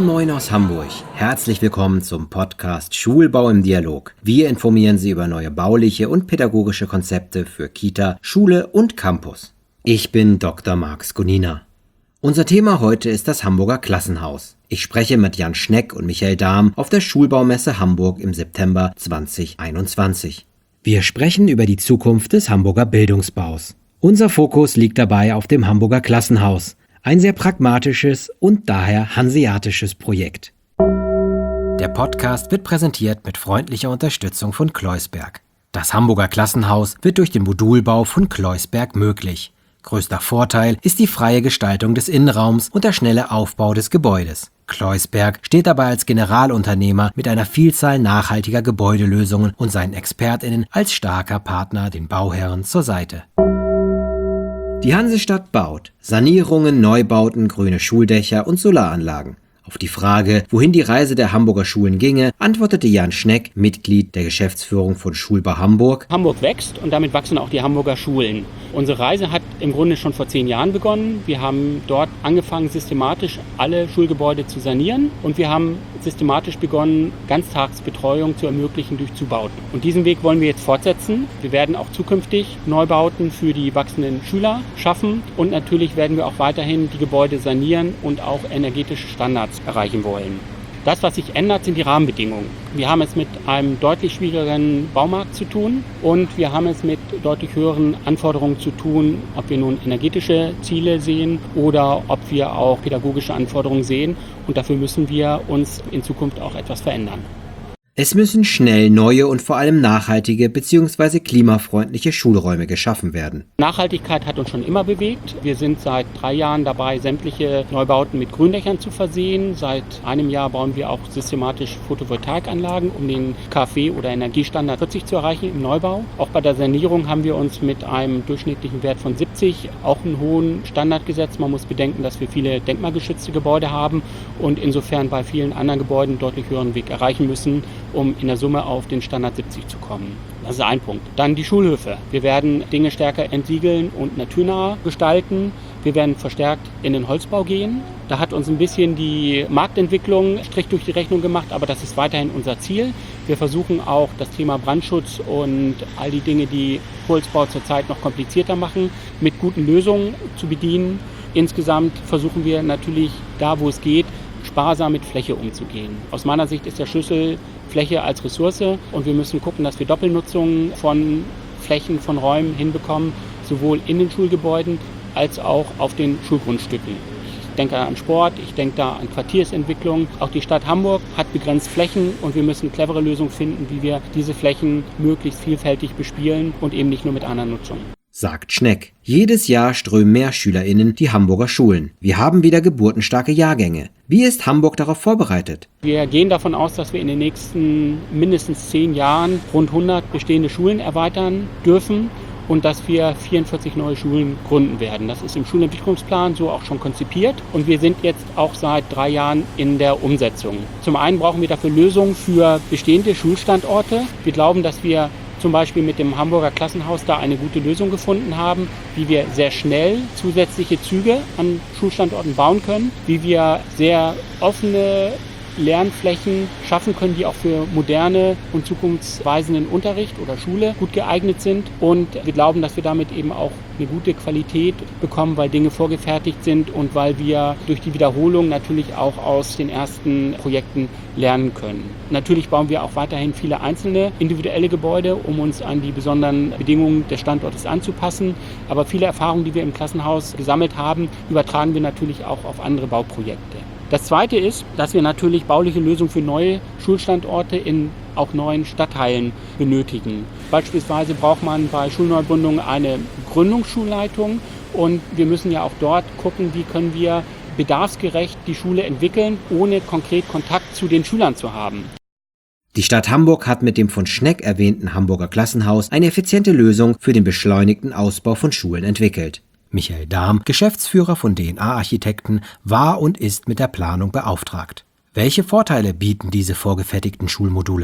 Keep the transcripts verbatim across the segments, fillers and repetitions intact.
moin aus Hamburg. Herzlich willkommen zum Podcast Schulbau im Dialog. Wir informieren Sie über neue bauliche und pädagogische Konzepte für Kita, Schule und Campus. Ich bin Doktor Marx Gunina. Unser Thema heute ist das Hamburger Klassenhaus. Ich spreche mit Jan Schneck und Michael Dahm auf der Schulbaumesse Hamburg im September zweitausendeinundzwanzig. Wir sprechen über die Zukunft des Hamburger Bildungsbaus. Unser Fokus liegt dabei auf dem Hamburger Klassenhaus. Ein sehr pragmatisches und daher hanseatisches Projekt. Der Podcast wird präsentiert mit freundlicher Unterstützung von Kleusberg. Das Hamburger Klassenhaus wird durch den Modulbau von Kleusberg möglich. Größter Vorteil ist die freie Gestaltung des Innenraums und der schnelle Aufbau des Gebäudes. Kleusberg steht dabei als Generalunternehmer mit einer Vielzahl nachhaltiger Gebäudelösungen und seinen ExpertInnen als starker Partner den Bauherren zur Seite. Die Hansestadt baut Sanierungen, Neubauten, grüne Schuldächer und Solaranlagen. Auf die Frage, wohin die Reise der Hamburger Schulen ginge, antwortete Jan Schneck, Mitglied der Geschäftsführung von Schulbau Hamburg. Hamburg wächst und damit wachsen auch die Hamburger Schulen. Unsere Reise hat im Grunde schon vor zehn Jahren begonnen. Wir haben dort angefangen, systematisch alle Schulgebäude zu sanieren und wir haben systematisch begonnen, Ganztagsbetreuung zu ermöglichen durch Zubauten. Und diesen Weg wollen wir jetzt fortsetzen. Wir werden auch zukünftig Neubauten für die wachsenden Schüler schaffen und natürlich werden wir auch weiterhin die Gebäude sanieren und auch energetische Standards erreichen wollen. Das, was sich ändert, sind die Rahmenbedingungen. Wir haben es mit einem deutlich schwierigeren Baumarkt zu tun und wir haben es mit deutlich höheren Anforderungen zu tun, ob wir nun energetische Ziele sehen oder ob wir auch pädagogische Anforderungen sehen. Und dafür müssen wir uns in Zukunft auch etwas verändern. Es müssen schnell neue und vor allem nachhaltige bzw. klimafreundliche Schulräume geschaffen werden. Nachhaltigkeit hat uns schon immer bewegt. Wir sind seit drei Jahren dabei, sämtliche Neubauten mit Gründächern zu versehen. Seit einem Jahr bauen wir auch systematisch Photovoltaikanlagen, um den K f W- oder Energiestandard vierzig zu erreichen im Neubau. Auch bei der Sanierung haben wir uns mit einem durchschnittlichen Wert von siebzig auch einen hohen Standard gesetzt. Man muss bedenken, dass wir viele denkmalgeschützte Gebäude haben und insofern bei vielen anderen Gebäuden einen deutlich höheren Weg erreichen müssen, um in der Summe auf den Standard siebzig zu kommen. Das ist ein Punkt. Dann die Schulhöfe. Wir werden Dinge stärker entsiegeln und naturnah gestalten. Wir werden verstärkt in den Holzbau gehen. Da hat uns ein bisschen die Marktentwicklung Strich durch die Rechnung gemacht, aber das ist weiterhin unser Ziel. Wir versuchen auch das Thema Brandschutz und all die Dinge, die Holzbau zurzeit noch komplizierter machen, mit guten Lösungen zu bedienen. Insgesamt versuchen wir natürlich da, wo es geht, sparsam mit Fläche umzugehen. Aus meiner Sicht ist der Schlüssel Fläche als Ressource und wir müssen gucken, dass wir Doppelnutzung von Flächen, von Räumen hinbekommen, sowohl in den Schulgebäuden als auch auf den Schulgrundstücken. Ich denke an Sport, ich denke da an Quartiersentwicklung. Auch die Stadt Hamburg hat begrenzt Flächen und wir müssen clevere Lösungen finden, wie wir diese Flächen möglichst vielfältig bespielen und eben nicht nur mit einer Nutzung. Sagt Schneck. Jedes Jahr strömen mehr SchülerInnen die Hamburger Schulen. Wir haben wieder geburtenstarke Jahrgänge. Wie ist Hamburg darauf vorbereitet? Wir gehen davon aus, dass wir in den nächsten mindestens zehn Jahren rund hundert bestehende Schulen erweitern dürfen und dass wir vierundvierzig neue Schulen gründen werden. Das ist im Schulentwicklungsplan so auch schon konzipiert und wir sind jetzt auch seit drei Jahren in der Umsetzung. Zum einen brauchen wir dafür Lösungen für bestehende Schulstandorte. Wir glauben, dass wir zum Beispiel mit dem Hamburger Klassenhaus da eine gute Lösung gefunden haben, wie wir sehr schnell zusätzliche Züge an Schulstandorten bauen können, wie wir sehr offene Lernflächen schaffen können, die auch für moderne und zukunftsweisenden Unterricht oder Schule gut geeignet sind. Und wir glauben, dass wir damit eben auch eine gute Qualität bekommen, weil Dinge vorgefertigt sind und weil wir durch die Wiederholung natürlich auch aus den ersten Projekten lernen können. Natürlich bauen wir auch weiterhin viele einzelne individuelle Gebäude, um uns an die besonderen Bedingungen des Standortes anzupassen. Aber viele Erfahrungen, die wir im Klassenhaus gesammelt haben, übertragen wir natürlich auch auf andere Bauprojekte. Das Zweite ist, dass wir natürlich bauliche Lösungen für neue Schulstandorte in auch neuen Stadtteilen benötigen. Beispielsweise braucht man bei Schulneugründungen eine Gründungsschulleitung und wir müssen ja auch dort gucken, wie können wir bedarfsgerecht die Schule entwickeln, ohne konkret Kontakt zu den Schülern zu haben. Die Stadt Hamburg hat mit dem von Schneck erwähnten Hamburger Klassenhaus eine effiziente Lösung für den beschleunigten Ausbau von Schulen entwickelt. Michael Dahm, Geschäftsführer von D N A-Architekten, war und ist mit der Planung beauftragt. Welche Vorteile bieten diese vorgefertigten Schulmodule?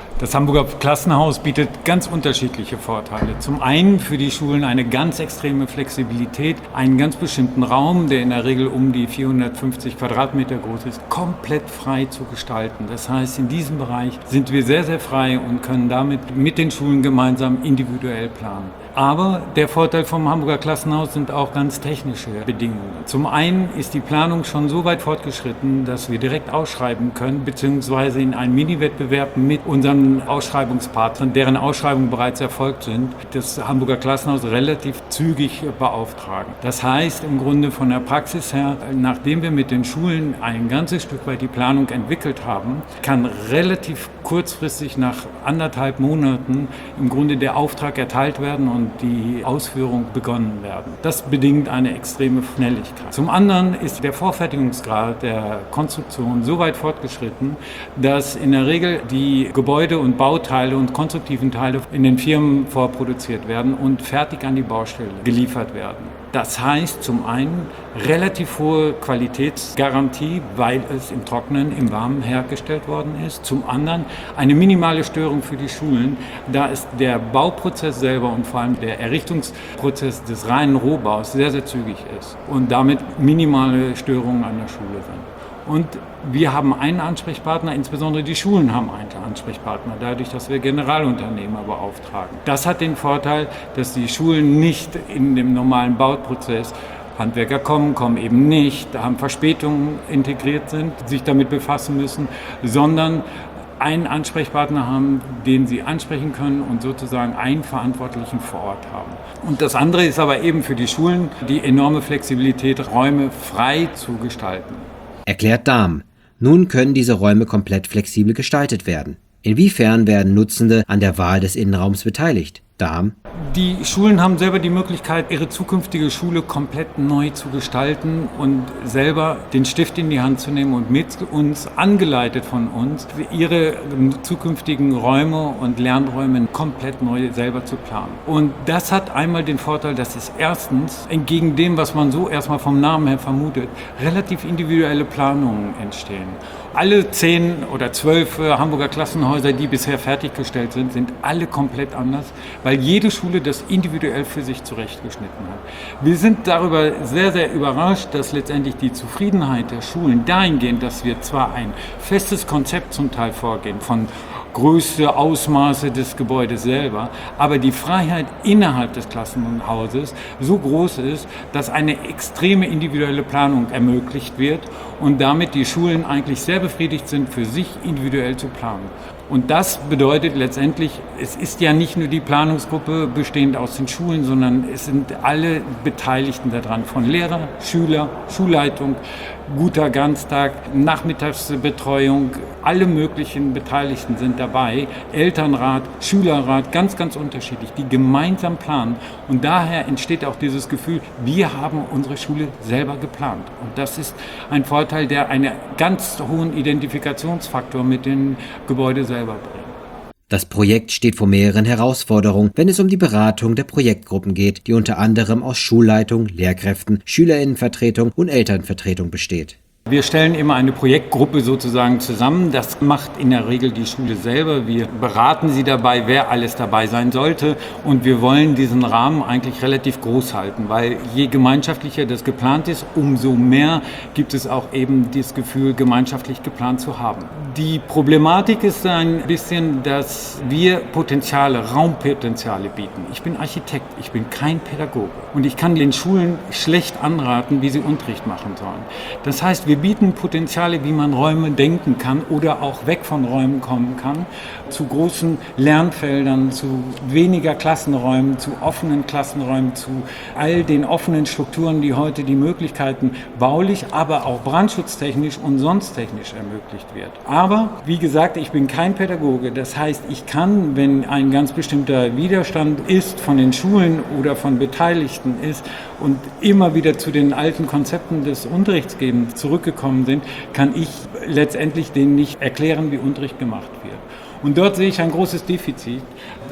Das Hamburger Klassenhaus bietet ganz unterschiedliche Vorteile. Zum einen für die Schulen eine ganz extreme Flexibilität, einen ganz bestimmten Raum, der in der Regel um die vierhundertfünfzig Quadratmeter groß ist, komplett frei zu gestalten. Das heißt, in diesem Bereich sind wir sehr, sehr frei und können damit mit den Schulen gemeinsam individuell planen. Aber der Vorteil vom Hamburger Klassenhaus sind auch ganz technische Bedingungen. Zum einen ist die Planung schon so weit fortgeschritten, dass wir direkt ausschreiben können, beziehungsweise in einen Mini-Wettbewerb mit unseren Ausschreibungspartnern, deren Ausschreibungen bereits erfolgt sind, das Hamburger Klassenhaus relativ zügig beauftragen. Das heißt im Grunde von der Praxis her, nachdem wir mit den Schulen ein ganzes Stück weit die Planung entwickelt haben, kann relativ kurzfristig nach anderthalb Monaten im Grunde der Auftrag erteilt werden und die Ausführung begonnen werden. Das bedingt eine extreme Schnelligkeit. Zum anderen ist der Vorfertigungsgrad der Konstruktion so weit fortgeschritten, dass in der Regel die Gebäude und Bauteile und konstruktiven Teile in den Firmen vorproduziert werden und fertig an die Baustelle geliefert werden. Das heißt zum einen relativ hohe Qualitätsgarantie, weil es im Trockenen, im Warmen hergestellt worden ist. Zum anderen eine minimale Störung für die Schulen, da es der Bauprozess selber und vor allem der Errichtungsprozess des reinen Rohbaus sehr, sehr zügig ist und damit minimale Störungen an der Schule sind. Und wir haben einen Ansprechpartner, insbesondere die Schulen haben einen Ansprechpartner, dadurch, dass wir Generalunternehmer beauftragen. Das hat den Vorteil, dass die Schulen nicht in dem normalen Bauprozess Handwerker kommen, kommen eben nicht, haben Verspätungen integriert sind, sich damit befassen müssen, sondern einen Ansprechpartner haben, den sie ansprechen können und sozusagen einen Verantwortlichen vor Ort haben. Und das andere ist aber eben für die Schulen die enorme Flexibilität, Räume frei zu gestalten. Erklärt Dahm. Nun können diese Räume komplett flexibel gestaltet werden. Inwiefern werden Nutzende an der Wahl des Innenraums beteiligt? Dahm. Die Schulen haben selber die Möglichkeit, ihre zukünftige Schule komplett neu zu gestalten und selber den Stift in die Hand zu nehmen und mit uns, angeleitet von uns, ihre zukünftigen Räume und Lernräume komplett neu selber zu planen. Und das hat einmal den Vorteil, dass es erstens, entgegen dem, was man so erstmal vom Namen her vermutet, relativ individuelle Planungen entstehen. Alle zehn oder zwölf Hamburger Klassenhäuser, die bisher fertiggestellt sind, sind alle komplett anders, weil jede Schule das individuell für sich zurechtgeschnitten hat. Wir sind darüber sehr, sehr überrascht, dass letztendlich die Zufriedenheit der Schulen dahingehend, dass wir zwar ein festes Konzept zum Teil vorgehen, von Größe, Ausmaße des Gebäudes selber, aber die Freiheit innerhalb des Klassenhauses so groß ist, dass eine extreme individuelle Planung ermöglicht wird und damit die Schulen eigentlich sehr befriedigt sind, für sich individuell zu planen. Und das bedeutet letztendlich, es ist ja nicht nur die Planungsgruppe bestehend aus den Schulen, sondern es sind alle Beteiligten daran, von Lehrer, Schüler, Schulleitung, guter Ganztag, Nachmittagsbetreuung, alle möglichen Beteiligten sind dabei, Elternrat, Schülerrat, ganz, ganz unterschiedlich, die gemeinsam planen. Und daher entsteht auch dieses Gefühl, wir haben unsere Schule selber geplant. Und das ist ein Vorteil, der einen ganz hohen Identifikationsfaktor mit den Gebäuden selber bringt. Das Projekt steht vor mehreren Herausforderungen, wenn es um die Beratung der Projektgruppen geht, die unter anderem aus Schulleitung, Lehrkräften, Schülerinnenvertretung und Elternvertretung besteht. Wir stellen immer eine Projektgruppe sozusagen zusammen. Das macht in der Regel die Schule selber. Wir beraten sie dabei, wer alles dabei sein sollte. Und wir wollen diesen Rahmen eigentlich relativ groß halten, weil je gemeinschaftlicher das geplant ist, umso mehr gibt es auch eben das Gefühl, gemeinschaftlich geplant zu haben. Die Problematik ist ein bisschen, dass wir Potenziale, Raumpotenziale bieten. Ich bin Architekt, ich bin kein Pädagoge. Und ich kann den Schulen schlecht anraten, wie sie Unterricht machen sollen. Das heißt, wir bieten Potenziale, wie man Räume denken kann oder auch weg von Räumen kommen kann, zu großen Lernfeldern, zu weniger Klassenräumen, zu offenen Klassenräumen, zu all den offenen Strukturen, die heute die Möglichkeiten baulich, aber auch brandschutztechnisch und sonst technisch ermöglicht wird. Aber, wie gesagt, ich bin kein Pädagoge. Das heißt, ich kann, wenn ein ganz bestimmter Widerstand ist von den Schulen oder von Beteiligten ist und immer wieder zu den alten Konzepten des Unterrichtsgebens zurückgekommen sind, kann ich letztendlich denen nicht erklären, wie Unterricht gemacht wird. Und dort sehe ich ein großes Defizit.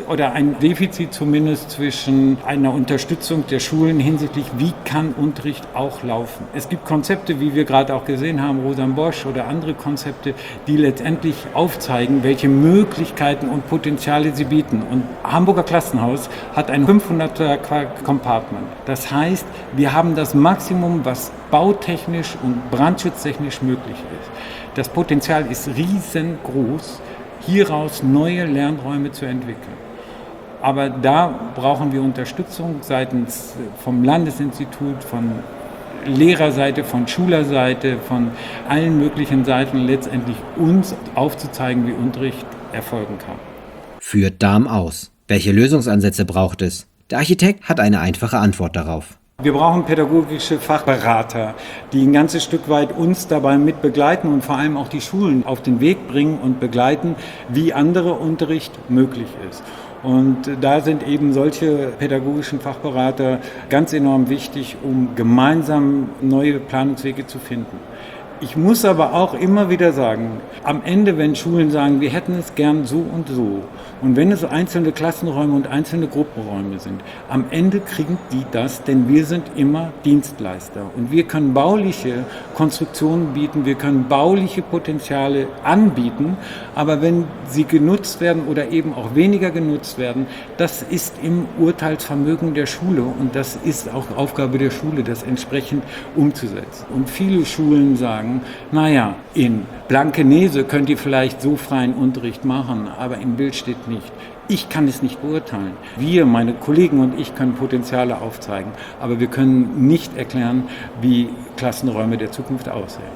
oder ein Defizit zumindest zwischen einer Unterstützung der Schulen hinsichtlich, wie kann Unterricht auch laufen. Es gibt Konzepte, wie wir gerade auch gesehen haben, Rosan Bosch oder andere Konzepte, die letztendlich aufzeigen, welche Möglichkeiten und Potenziale sie bieten. Und Hamburger Klassenhaus hat ein fünfhunderter Compartment. Das heißt, wir haben das Maximum, was bautechnisch und brandschutztechnisch möglich ist. Das Potenzial ist riesengroß, hieraus neue Lernräume zu entwickeln. Aber da brauchen wir Unterstützung seitens vom Landesinstitut, von Lehrerseite, von Schulerseite, von allen möglichen Seiten, letztendlich uns aufzuzeigen, wie Unterricht erfolgen kann. Führt Dahm aus. Welche Lösungsansätze braucht es? Der Architekt hat eine einfache Antwort darauf. Wir brauchen pädagogische Fachberater, die ein ganzes Stück weit uns dabei mit begleiten und vor allem auch die Schulen auf den Weg bringen und begleiten, wie anderer Unterricht möglich ist. Und da sind eben solche pädagogischen Fachberater ganz enorm wichtig, um gemeinsam neue Planungswege zu finden. Ich muss aber auch immer wieder sagen, am Ende, wenn Schulen sagen, wir hätten es gern so und so, und wenn es einzelne Klassenräume und einzelne Gruppenräume sind, am Ende kriegen die das, denn wir sind immer Dienstleister. Und wir können bauliche Konstruktionen bieten, wir können bauliche Potenziale anbieten, aber wenn sie genutzt werden oder eben auch weniger genutzt werden, das ist im Urteilsvermögen der Schule und das ist auch Aufgabe der Schule, das entsprechend umzusetzen. Und viele Schulen sagen, naja, in Blankenese könnt ihr vielleicht so freien Unterricht machen, aber im Bild steht nicht. Ich kann es nicht beurteilen. Wir, meine Kollegen und ich, können Potenziale aufzeigen, aber wir können nicht erklären, wie Klassenräume der Zukunft aussehen.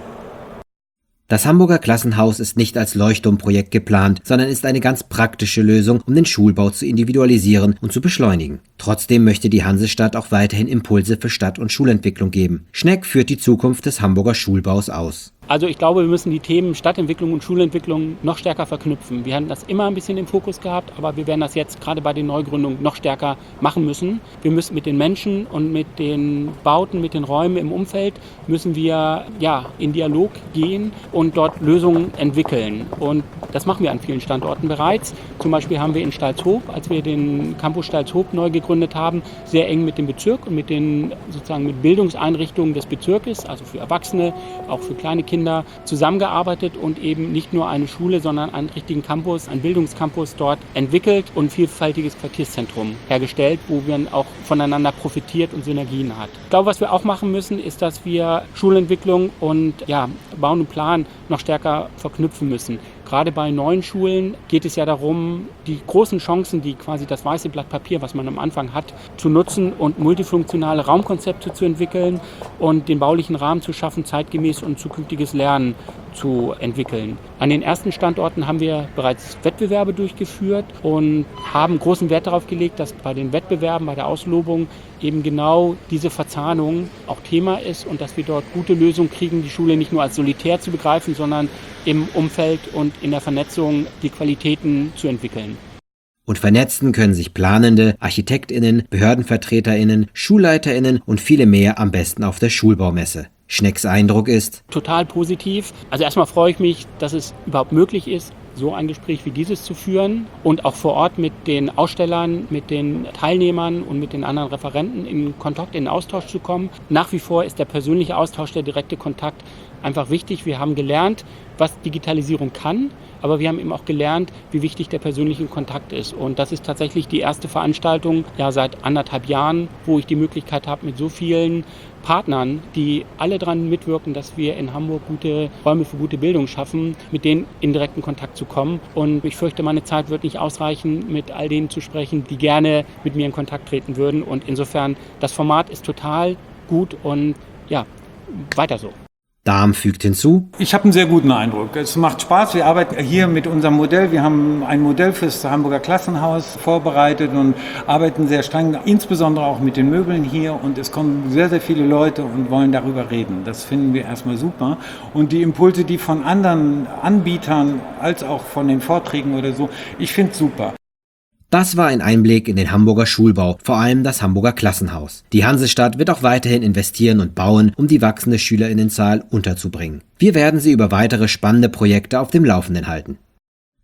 Das Hamburger Klassenhaus ist nicht als Leuchtturmprojekt geplant, sondern ist eine ganz praktische Lösung, um den Schulbau zu individualisieren und zu beschleunigen. Trotzdem möchte die Hansestadt auch weiterhin Impulse für Stadt- und Schulentwicklung geben. Schneck führt die Zukunft des Hamburger Schulbaus aus. Also ich glaube, wir müssen die Themen Stadtentwicklung und Schulentwicklung noch stärker verknüpfen. Wir haben das immer ein bisschen im Fokus gehabt, aber wir werden das jetzt gerade bei den Neugründungen noch stärker machen müssen. Wir müssen mit den Menschen und mit den Bauten, mit den Räumen im Umfeld, müssen wir ja, in Dialog gehen und dort Lösungen entwickeln. Und das machen wir an vielen Standorten bereits. Zum Beispiel haben wir in Stalzhoop, als wir den Campus Stalzhoop neu gegründet haben, sehr eng mit dem Bezirk und mit den sozusagen mit Bildungseinrichtungen des Bezirkes, also für Erwachsene, auch für kleine Kinder, zusammengearbeitet und eben nicht nur eine Schule, sondern einen richtigen Campus, einen Bildungscampus dort entwickelt und ein vielfältiges Quartierszentrum hergestellt, wo man auch voneinander profitiert und Synergien hat. Ich glaube, was wir auch machen müssen, ist, dass wir Schulentwicklung und ja, Bauen und Plan noch stärker verknüpfen müssen. Gerade bei neuen Schulen geht es ja darum, die großen Chancen, die quasi das weiße Blatt Papier, was man am Anfang hat, zu nutzen und multifunktionale Raumkonzepte zu entwickeln und den baulichen Rahmen zu schaffen, zeitgemäß und zukünftiges Lernen zu entwickeln. An den ersten Standorten haben wir bereits Wettbewerbe durchgeführt und haben großen Wert darauf gelegt, dass bei den Wettbewerben, bei der Auslobung eben genau diese Verzahnung auch Thema ist und dass wir dort gute Lösungen kriegen, die Schule nicht nur als solitär zu begreifen, sondern im Umfeld und in der Vernetzung die Qualitäten zu entwickeln. Und vernetzen können sich Planende, ArchitektInnen, BehördenvertreterInnen, SchulleiterInnen und viele mehr am besten auf der Schulbaumesse. Schnecks Eindruck ist total positiv. Also erstmal freue ich mich, dass es überhaupt möglich ist, so ein Gespräch wie dieses zu führen und auch vor Ort mit den Ausstellern, mit den Teilnehmern und mit den anderen Referenten in Kontakt, in Austausch zu kommen. Nach wie vor ist der persönliche Austausch, der direkte Kontakt einfach wichtig. Wir haben gelernt, was Digitalisierung kann, aber wir haben eben auch gelernt, wie wichtig der persönliche Kontakt ist. Und das ist tatsächlich die erste Veranstaltung ja, seit anderthalb Jahren, wo ich die Möglichkeit habe, mit so vielen Partnern, die alle daran mitwirken, dass wir in Hamburg gute Räume für gute Bildung schaffen, mit denen in direkten Kontakt zu kommen. Und ich fürchte, meine Zeit wird nicht ausreichen, mit all denen zu sprechen, die gerne mit mir in Kontakt treten würden. Und insofern, das Format ist total gut und ja, weiter so. Dahm fügt hinzu: Ich habe einen sehr guten Eindruck. Es macht Spaß. Wir arbeiten hier mit unserem Modell. Wir haben ein Modell fürs Hamburger Klassenhaus vorbereitet und arbeiten sehr streng, insbesondere auch mit den Möbeln hier. Und es kommen sehr, sehr viele Leute und wollen darüber reden. Das finden wir erstmal super. Und die Impulse, die von anderen Anbietern als auch von den Vorträgen oder so, ich finde es super. Das war ein Einblick in den Hamburger Schulbau, vor allem das Hamburger Klassenhaus. Die Hansestadt wird auch weiterhin investieren und bauen, um die wachsende SchülerInnenzahl unterzubringen. Wir werden Sie über weitere spannende Projekte auf dem Laufenden halten.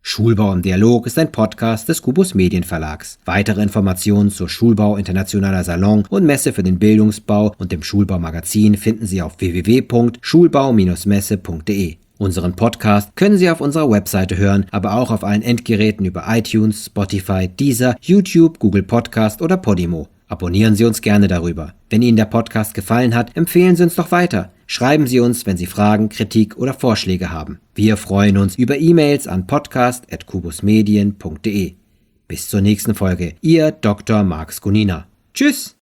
Schulbau im Dialog ist ein Podcast des Kubus Medienverlags. Weitere Informationen zur Schulbau Internationaler Salon und Messe für den Bildungsbau und dem Schulbaumagazin finden Sie auf w w w punkt schulbau messe punkt d e. Unseren Podcast können Sie auf unserer Webseite hören, aber auch auf allen Endgeräten über iTunes, Spotify, Deezer, YouTube, Google Podcast oder Podimo. Abonnieren Sie uns gerne darüber. Wenn Ihnen der Podcast gefallen hat, empfehlen Sie uns doch weiter. Schreiben Sie uns, wenn Sie Fragen, Kritik oder Vorschläge haben. Wir freuen uns über E-Mails an podcast at kubusmedien punkt d e. Bis zur nächsten Folge. Ihr Doktor Marx Gunina. Tschüss!